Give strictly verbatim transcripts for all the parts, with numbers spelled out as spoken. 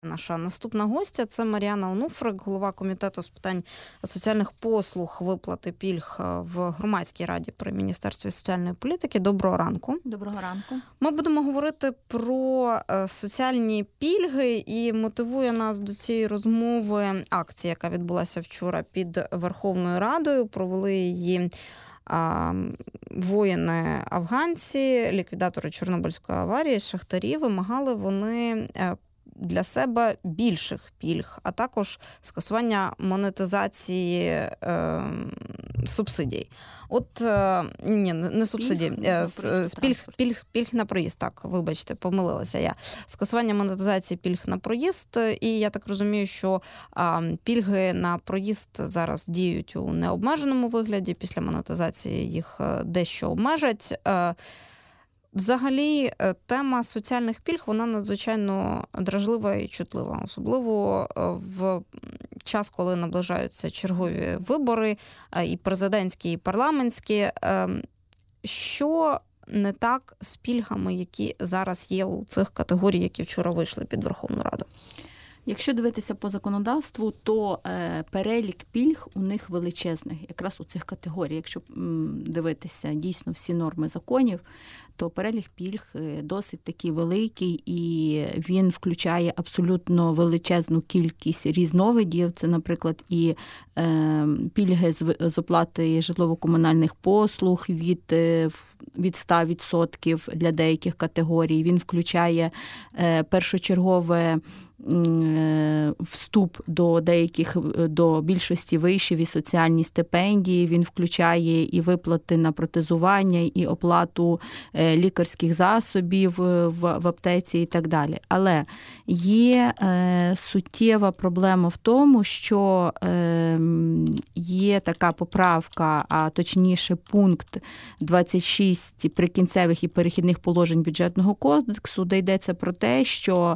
Наша наступна гостя – це Мар'яна Онуфрик, голова Комітету з питань соціальних послуг, виплати пільг в Громадській раді при Міністерстві соціальної політики. Доброго ранку. Доброго ранку. Ми будемо говорити про соціальні пільги, і мотивує нас до цієї розмови акція, яка відбулася вчора під Верховною Радою. Провели її а, воїни-афганці, ліквідатори Чорнобильської аварії, шахтарі. Вимагали вони для себе більших пільг, а також скасування монетизації е, субсидій. От, е, ні, не субсидій, е, з, пільг, пільг, пільг на проїзд, так, вибачте, помилилася я. Скасування монетизації пільг на проїзд, і я так розумію, що е, пільги на проїзд зараз діють у необмеженому вигляді, після монетизації їх дещо обмежать. Е, Взагалі, тема соціальних пільг, вона надзвичайно дражлива і чутлива. Особливо в час, коли наближаються чергові вибори, і президентські, і парламентські. Що не так з пільгами, які зараз є у цих категорій, які вчора вийшли під Верховну Раду? Якщо дивитися по законодавству, то е, перелік пільг у них величезний, якраз у цих категорій. Якщо м, дивитися дійсно всі норми законів, то перелік пільг досить такий великий, і він включає абсолютно величезну кількість різновидів. Це, наприклад, і е, пільги з, з оплати житлово-комунальних послуг від, від сто відсотків для деяких категорій. Він включає е, першочергове вступ до деяких, до більшості вишів і соціальні стипендії. Він включає і виплати на протезування, і оплату лікарських засобів в аптеці і так далі. Але є суттєва проблема в тому, що є така поправка, а точніше пункт двадцять шість прикінцевих і перехідних положень бюджетного кодексу, де йдеться про те, що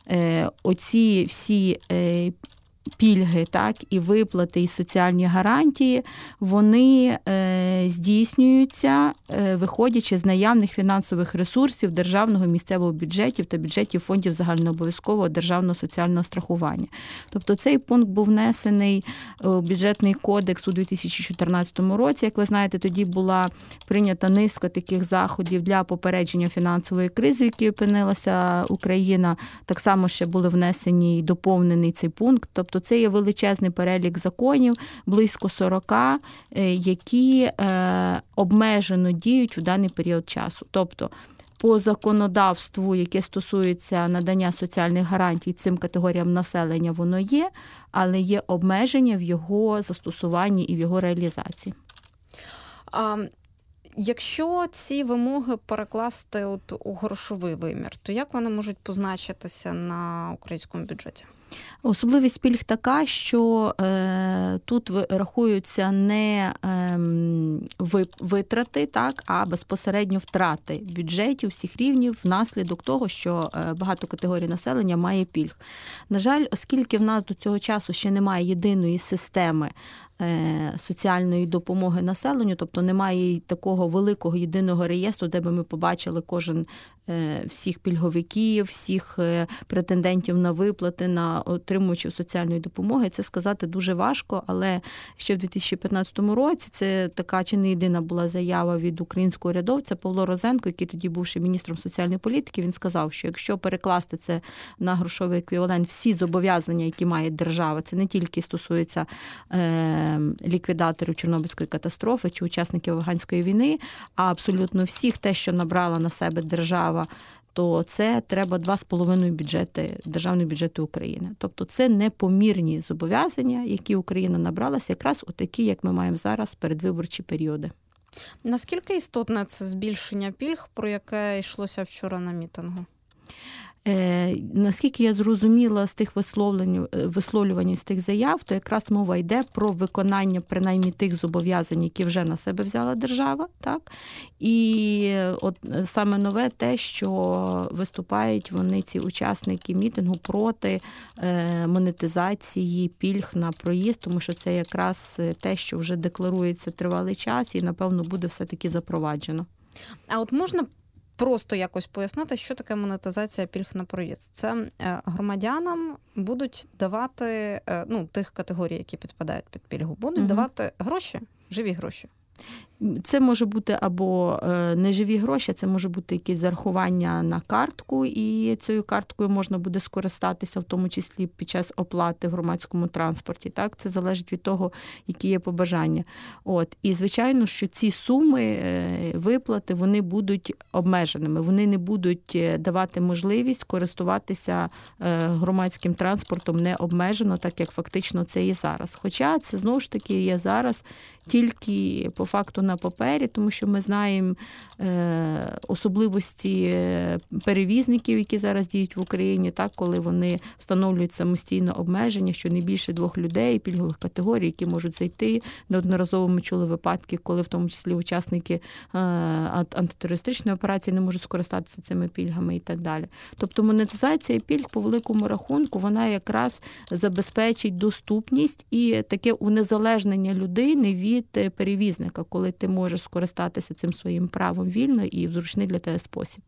оці всі пільги, так, і виплати, і соціальні гарантії, вони е, здійснюються, е, виходячи з наявних фінансових ресурсів державного і місцевого бюджетів та бюджетів фондів загальнообов'язкового державного соціального страхування. Тобто цей пункт був внесений у бюджетний кодекс у дві тисячі чотирнадцятому році. Як ви знаєте, тоді була прийнята низка таких заходів для попередження фінансової кризи, в якій опинилася Україна. Так само ще були внесені і доповнений цей пункт. Тобто це є величезний перелік законів, близько сорок, які обмежено діють в даний період часу. Тобто по законодавству, яке стосується надання соціальних гарантій цим категоріям населення, воно є, але є обмеження в його застосуванні і в його реалізації. А... Якщо ці вимоги перекласти от у грошовий вимір, то як вони можуть позначитися на українському бюджеті? Особливість пільг така, що е, тут рахуються не е, витрати, так, а безпосередньо втрати бюджетів всіх рівнів внаслідок того, що е, багато категорій населення має пільг. На жаль, оскільки в нас до цього часу ще немає єдиної системи соціальної допомоги населенню, тобто немає такого великого єдиного реєстру, де би ми побачили кожен всіх пільговиків, всіх претендентів на виплати, на отримувачів соціальної допомоги. Це сказати дуже важко, але ще в дві тисячі п'ятнадцятому році це така чи не єдина була заява від українського урядовця Павло Розенко, який тоді був ще міністром соціальної політики. Він сказав, що якщо перекласти це на грошовий еквівалент, всі зобов'язання, які має держава, це не тільки стосується ліквідаторів Чорнобильської катастрофи чи учасників афганської війни, а абсолютно всіх, те, що набрала на себе держава, то це треба два з половиною бюджети, державні бюджети України. Тобто це непомірні зобов'язання, які Україна набралася, якраз отакі, як ми маємо зараз, передвиборчі періоди. Наскільки істотне це збільшення пільг, про яке йшлося вчора на мітингу? Е, наскільки я зрозуміла з тих висловлювань, з тих заяв, то якраз мова йде про виконання принаймні тих зобов'язань, які вже на себе взяла держава, так? І от саме нове те, що виступають вони, ці учасники мітингу, проти е, монетизації пільг на проїзд, тому що це якраз те, що вже декларується тривалий час і, напевно, буде все-таки запроваджено. А от можна просто якось пояснити, що таке монетизація пільг на проїзд. Це громадянам будуть давати, ну, тих категорій, які підпадають під пільгу, будуть угу. давати гроші, живі гроші. Це може бути або неживі гроші, це може бути якесь зарахування на картку, і цією карткою можна буде скористатися, в тому числі під час оплати в громадському транспорті. Так? Це залежить від того, які є побажання. От. І, звичайно, що ці суми виплати, вони будуть обмеженими. Вони не будуть давати можливість користуватися громадським транспортом необмежено, так як фактично це є зараз. Хоча це, знову ж таки, є зараз тільки по факту на папері, тому що ми знаємо е, особливості перевізників, які зараз діють в Україні, так, коли вони встановлюють самостійно обмеження, що не більше двох людей, пільгових категорій, які можуть зайти. Неодноразово ми чули випадки, коли в тому числі учасники е, антитерористичної операції не можуть скористатися цими пільгами і так далі. Тобто монетизація пільг по великому рахунку, вона якраз забезпечить доступність і таке унезалежнення людини від перевізника, коли ти можеш скористатися цим своїм правом вільно і в зручний для тебе спосіб.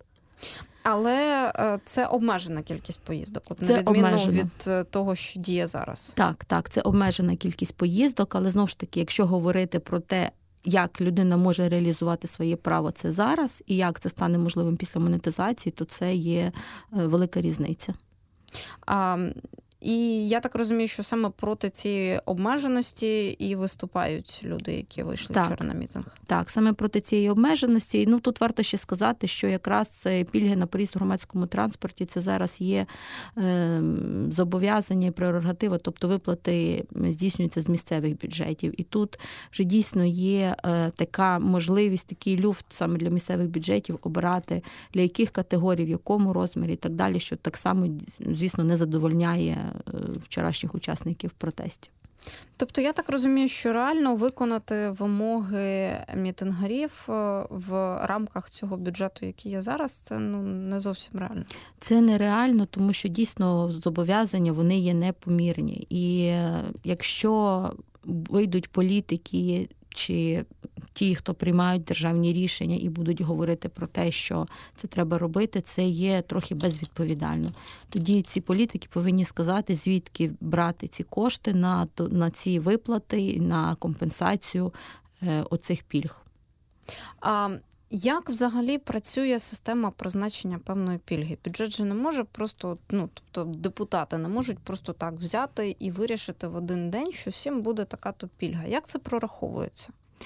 Але це обмежена кількість поїздок, от, на відміну обмежено. від того, що діє зараз. Так, так, це обмежена кількість поїздок, але знову ж таки, якщо говорити про те, як людина може реалізувати своє право це зараз, і як це стане можливим після монетизації, то це є велика різниця. А... І я так розумію, що саме проти цієї обмеженості і виступають люди, які вийшли так, вчора на мітинг. Так, саме проти цієї обмеженості. Ну, тут варто ще сказати, що якраз це пільги на проїзд в громадському транспорті, це зараз є е, зобов'язання і прерогатива, тобто виплати здійснюються з місцевих бюджетів. І тут вже дійсно є е, така можливість, такий люфт саме для місцевих бюджетів обирати, для яких категорій, в якому розмірі і так далі, що так само, звісно, не задовольняє вчорашніх учасників протестів. Тобто я так розумію, що реально виконати вимоги мітингарів в рамках цього бюджету, який є зараз, це ну, не зовсім реально. Це нереально, тому що дійсно зобов'язання, вони є непомірні. І якщо вийдуть політики чи ті, хто приймають державні рішення і будуть говорити про те, що це треба робити, це є трохи безвідповідально. Тоді ці політики повинні сказати, звідки брати ці кошти на, на ці виплати, на компенсацію е, оцих пільг. А як взагалі працює система призначення певної пільги? Бюджет же не може просто, ну, тобто депутати не можуть просто так взяти і вирішити в один день, що всім буде така-то пільга. Як це прораховується?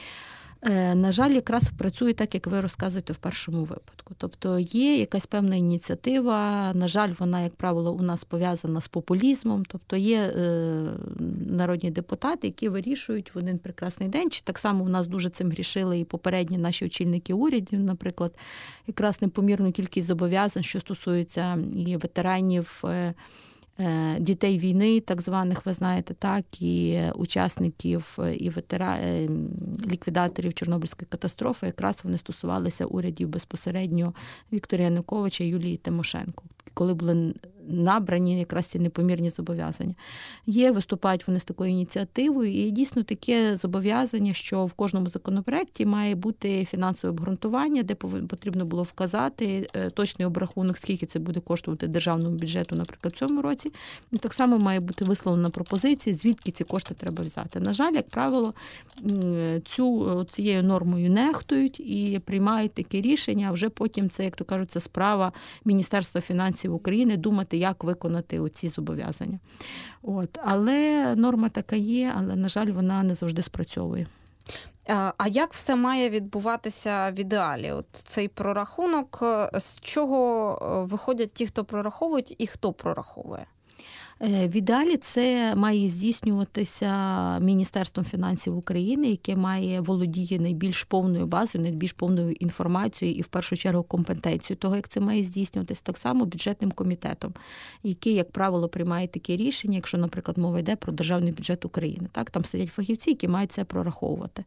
На жаль, якраз працює так, як ви розказуєте в першому випадку. Тобто є якась певна ініціатива, на жаль, вона, як правило, у нас пов'язана з популізмом, тобто є е, народні депутати, які вирішують в один прекрасний день, чи так само у нас дуже цим грішили і попередні наші очільники урядів, наприклад, якраз непомірну кількість зобов'язань, що стосуються і ветеранів, е, дітей війни, так званих, ви знаєте, так, і учасників, і ветера... ліквідаторів Чорнобильської катастрофи, якраз вони стосувалися урядів безпосередньо Віктора Януковича і Юлії Тимошенко, коли були набрані якраз ці непомірні зобов'язання. Є, виступають вони з такою ініціативою, і дійсно таке зобов'язання, що в кожному законопроекті має бути фінансове обґрунтування, де потрібно було вказати точний обрахунок, скільки це буде коштувати державному бюджету, наприклад, в цьому році. І так само має бути висловлена пропозиція, звідки ці кошти треба взяти. На жаль, як правило, цю, цією нормою нехтують і приймають таке рішення, а вже потім це, як то кажуть, це справа Міністерства фінансів України думати, як виконати оці зобов'язання. От. Але норма така є, але, на жаль, вона не завжди спрацьовує. А як все має відбуватися в ідеалі? От цей прорахунок, з чого виходять ті, хто прораховують, і хто прораховує? В ідеалі це має здійснюватися Міністерством фінансів України, яке має володіє найбільш повною базою, найбільш повною інформацією і, в першу чергу, компетенцією того, як це має здійснюватися, так само бюджетним комітетом, який, як правило, приймає таке рішення, якщо, наприклад, мова йде про державний бюджет України. Так, там сидять фахівці, які мають це прораховувати.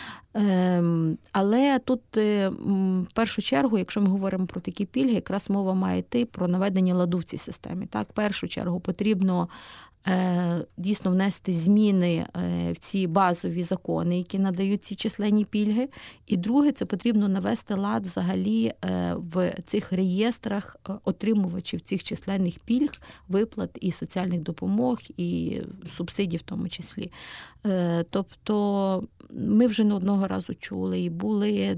Але тут, в першу чергу, якщо ми говоримо про такі пільги, якраз мова має йти про наведення ладу в цій системі. Так, в першу чергу потрібно дійсно внести зміни в ці базові закони, які надають ці численні пільги. І друге, це потрібно навести лад взагалі в цих реєстрах отримувачів цих численних пільг, виплат і соціальних допомог, і субсидій в тому числі. Тобто ми вже не одного разу чули, і були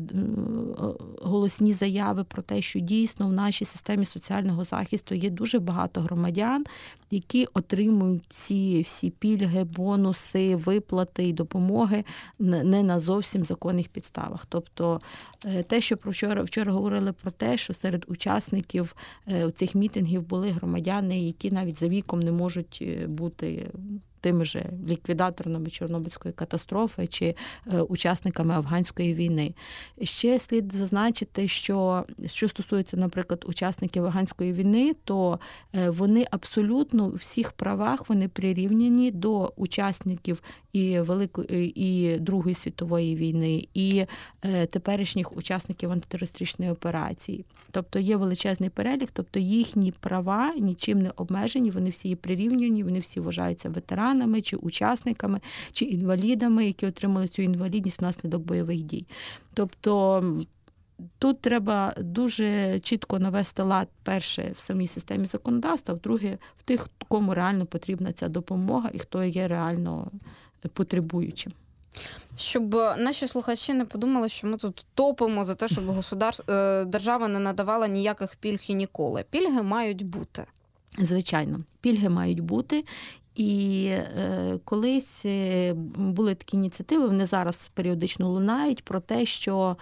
голосні заяви про те, що дійсно в нашій системі соціального захисту є дуже багато громадян, які отримують ці всі пільги, бонуси, виплати і допомоги не на зовсім законних підставах. Тобто те, що про вчора, вчора говорили про те, що серед учасників цих мітингів були громадяни, які навіть за віком не можуть бути тими же ліквідаторами Чорнобильської катастрофи чи учасниками афганської війни. Ще слід зазначити, що що стосується, наприклад, учасників афганської війни, то вони абсолютно у всіх правах вони прирівняні до учасників і Великої, і Другої світової війни, і теперішніх учасників антитерористичної операції. Тобто є величезний перелік, тобто їхні права нічим не обмежені, вони всі є прирівняні, вони всі вважаються ветеранами, чи учасниками, чи інвалідами, які отримали цю інвалідність внаслідок бойових дій. Тобто тут треба дуже чітко навести лад, перше, в самій системі законодавства, друге, в тих, кому реально потрібна ця допомога і хто є реально потребуючим. Щоб наші слухачі не подумали, що ми тут топимо за те, щоб государ... держава не надавала ніяких пільг і ніколи. Пільги мають бути. Звичайно, пільги мають бути. І е, колись були такі ініціативи, вони зараз періодично лунають про те, що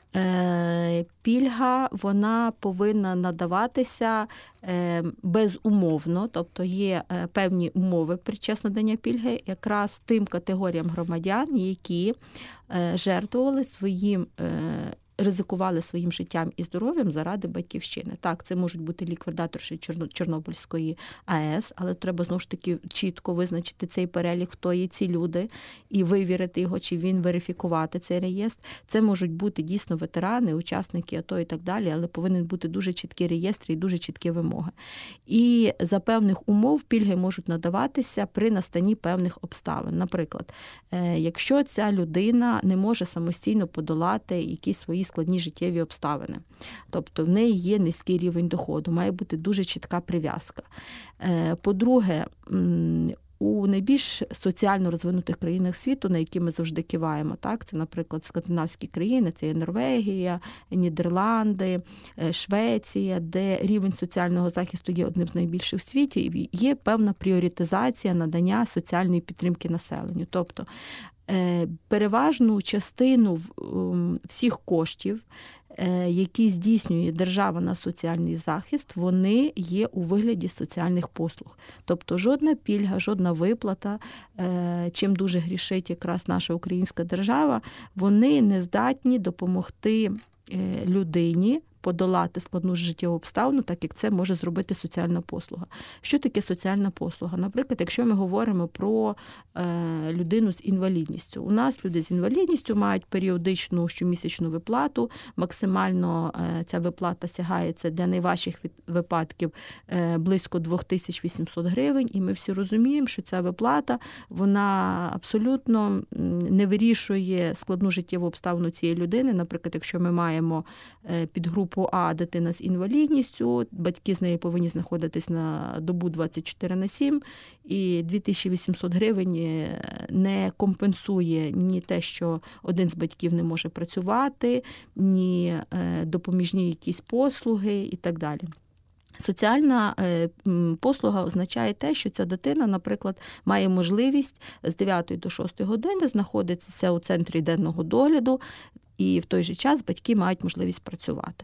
е, пільга, вона повинна надаватися е, безумовно, тобто є е, певні умови під час надання пільги якраз тим категоріям громадян, які е, жертвували своїм е, ризикували своїм життям і здоров'ям заради батьківщини. Так, це можуть бути ліквідаторші Чорнобильської АЕС, але треба знову ж таки чітко визначити цей перелік, хто є ці люди, і вивірити його, чи він верифікувати цей реєстр. Це можуть бути дійсно ветерани, учасники АТО і так далі, але повинен бути дуже чіткий реєстр і дуже чіткі вимоги. І за певних умов пільги можуть надаватися при настанні певних обставин. Наприклад, якщо ця людина не може самостійно подолати якісь свої складні життєві обставини. Тобто в неї є низький рівень доходу, має бути дуже чітка прив'язка. По-друге, у найбільш соціально розвинутих країнах світу, на які ми завжди киваємо, так, це, наприклад, скандинавські країни, це є Норвегія, Нідерланди, Швеція, де рівень соціального захисту є одним з найбільших в світі, і є певна пріоритизація надання соціальної підтримки населенню. Тобто переважну частину всіх коштів, які здійснює держава на соціальний захист, вони є у вигляді соціальних послуг. Тобто жодна пільга, жодна виплата, чим дуже грішить якраз наша українська держава, вони не здатні допомогти людині подолати складну життєву обставину, так як це може зробити соціальна послуга. Що таке соціальна послуга? Наприклад, якщо ми говоримо про е, людину з інвалідністю. У нас люди з інвалідністю мають періодичну щомісячну виплату, максимально е, ця виплата сягається для найважчих випадків е, близько дві тисячі вісімсот гривень, і ми всі розуміємо, що ця виплата, вона абсолютно не вирішує складну життєву обставину цієї людини. Наприклад, якщо ми маємо е, підгрупу А дитина з інвалідністю, батьки з нею повинні знаходитись на добу двадцять чотири на сім, і дві тисячі вісімсот гривень не компенсує ні те, що один з батьків не може працювати, ні допоміжні якісь послуги і так далі. Соціальна послуга означає те, що ця дитина, наприклад, має можливість з дев'ятої до шостої години знаходитися у центрі денного догляду, і в той же час батьки мають можливість працювати.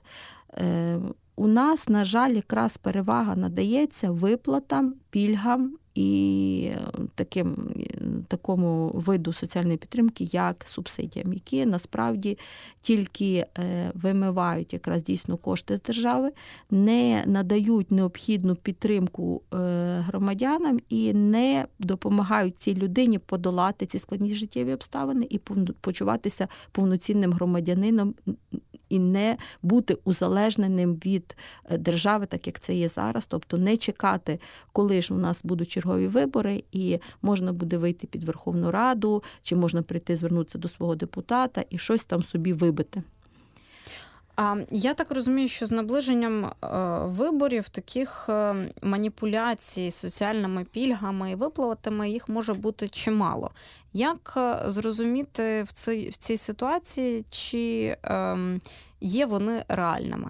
У нас, на жаль, якраз перевага надається виплатам, пільгам і таким, такому виду соціальної підтримки, як субсидіям, які насправді тільки вимивають якраз дійсно кошти з держави, не надають необхідну підтримку громадянам і не допомагають цій людині подолати ці складні життєві обставини і почуватися повноцінним громадянином і не бути узалежненим від держави, так як це є зараз. Тобто не чекати, коли ж у нас будуть чергові вибори, і можна буде вийти під Верховну Раду, чи можна прийти звернутися до свого депутата і щось там собі вибити. А я так розумію, що з наближенням е, виборів таких е, маніпуляцій соціальними пільгами і виплатами їх може бути чимало. Як е, зрозуміти в цій, в цій ситуації, чи е, є вони реальними?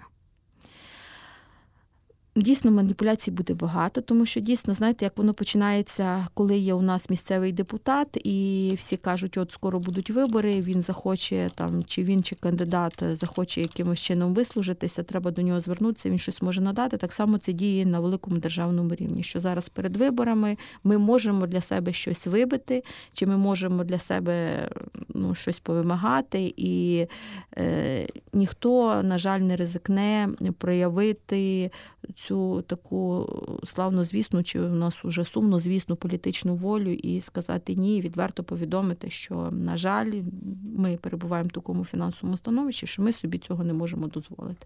Дійсно, маніпуляцій буде багато, тому що дійсно, знаєте, як воно починається, коли є у нас місцевий депутат, і всі кажуть, от скоро будуть вибори, він захоче, там, чи він, чи кандидат захоче якимось чином вислужитися, треба до нього звернутися, він щось може надати. Так само це діє на великому державному рівні, що зараз перед виборами ми можемо для себе щось вибити, чи ми можемо для себе ну, щось повимагати, і е, ніхто, на жаль, не ризикне проявити цю таку славнозвісну, чи у нас вже сумнозвісну політичну волю і сказати ні, відверто повідомити, що, на жаль, ми перебуваємо в такому фінансовому становищі, що ми собі цього не можемо дозволити.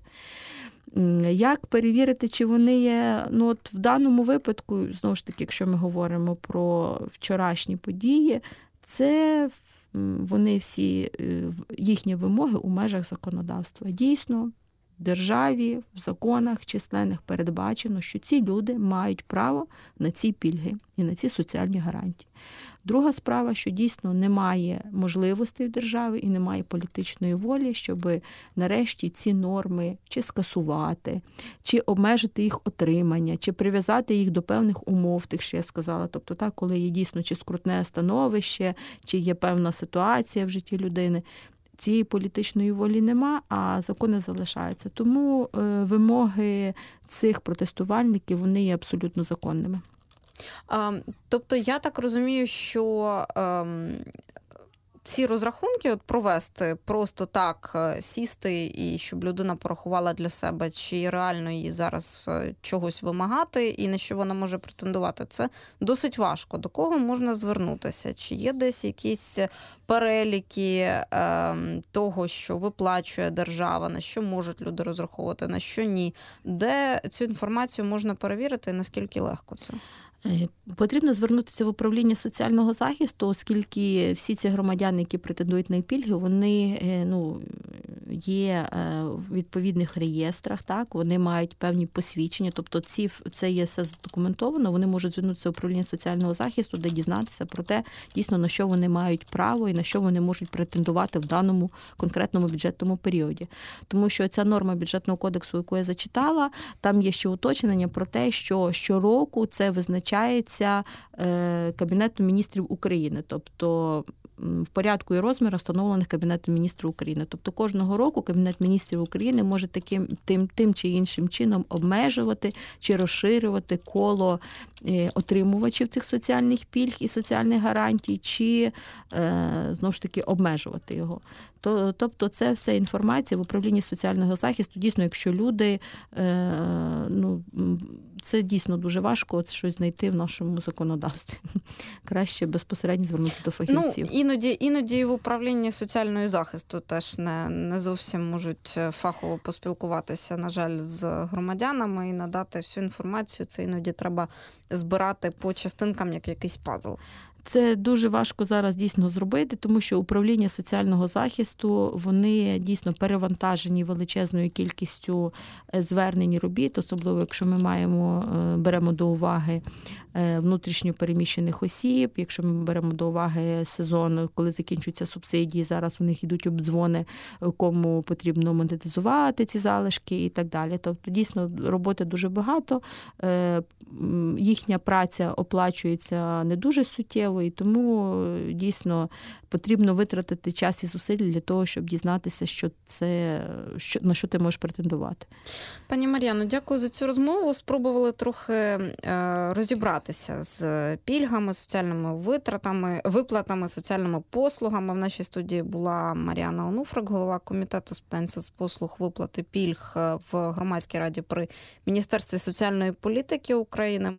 Як перевірити, чи вони є, ну от в даному випадку, знову ж таки, якщо ми говоримо про вчорашні події, це вони всі, їхні вимоги у межах законодавства. Дійсно, в державі, в законах численних передбачено, що ці люди мають право на ці пільги і на ці соціальні гарантії. Друга справа, що дійсно немає можливостей в державі і немає політичної волі, щоб нарешті ці норми чи скасувати, чи обмежити їх отримання, чи прив'язати їх до певних умов, тих, що я сказала. Тобто так, коли є дійсно чи скрутне становище, чи є певна ситуація в житті людини. Цієї політичної волі нема, а закони залишаються. Тому е, вимоги цих протестувальників, вони є абсолютно законними. А, тобто я так розумію, що е, ці розрахунки от провести, просто так сісти і щоб людина порахувала для себе, чи реально їй зараз чогось вимагати і на що вона може претендувати, це досить важко. До кого можна звернутися? Чи є десь якісь переліки е, того, що виплачує держава, на що можуть люди розраховувати, на що ні? Де цю інформацію можна перевірити і наскільки легко це? Потрібно звернутися в управління соціального захисту, оскільки всі ці громадяни, які претендують на пільги, вони ну, є в відповідних реєстрах, так, вони мають певні посвідчення, тобто ці, це є все задокументовано, вони можуть звернутися в управління соціального захисту, де дізнатися про те, дійсно, на що вони мають право і на що вони можуть претендувати в даному конкретному бюджетному періоді. Тому що ця норма бюджетного кодексу, яку я зачитала, там є ще уточнення про те, що щороку це визначається Кабінетом міністрів України, тобто в порядку і розмірах, встановлених Кабінетом міністрів України. Тобто кожного року Кабінет міністрів України може таким тим, тим чи іншим чином обмежувати чи розширювати коло отримувачів цих соціальних пільг і соціальних гарантій, чи знову ж таки обмежувати його. Тобто це все інформація в управлінні соціального захисту. Дійсно, якщо люди, ну, це дійсно дуже важко щось знайти в нашому законодавстві. Краще безпосередньо звернутися до фахівців. Ну, іноді, іноді в управлінні соціального захисту теж не, не зовсім можуть фахово поспілкуватися, на жаль, з громадянами і надати всю інформацію. Це іноді треба збирати по частинкам, як якийсь пазл. Це дуже важко зараз дійсно зробити, тому що управління соціального захисту, вони дійсно перевантажені величезною кількістю звернень і робіт, особливо якщо ми маємо, беремо до уваги внутрішньо переміщених осіб, якщо ми беремо до уваги сезон, коли закінчуються субсидії, зараз у них йдуть обдзвони, кому потрібно монетизувати ці залишки і так далі. Тобто дійсно роботи дуже багато, їхня праця оплачується не дуже суттєво, і тому дійсно потрібно витратити час і зусиль для того, щоб дізнатися, що це, що, на що ти можеш претендувати. Пані Мар'яно, дякую за цю розмову. Спробували трохи розібратися з пільгами, соціальними витратами, виплатами, соціальними послугами. В нашій студії була Мар'яна Онуфрик, голова комітету з питань соцпослуг, виплати пільг в Громадській раді при Міністерстві соціальної політики України.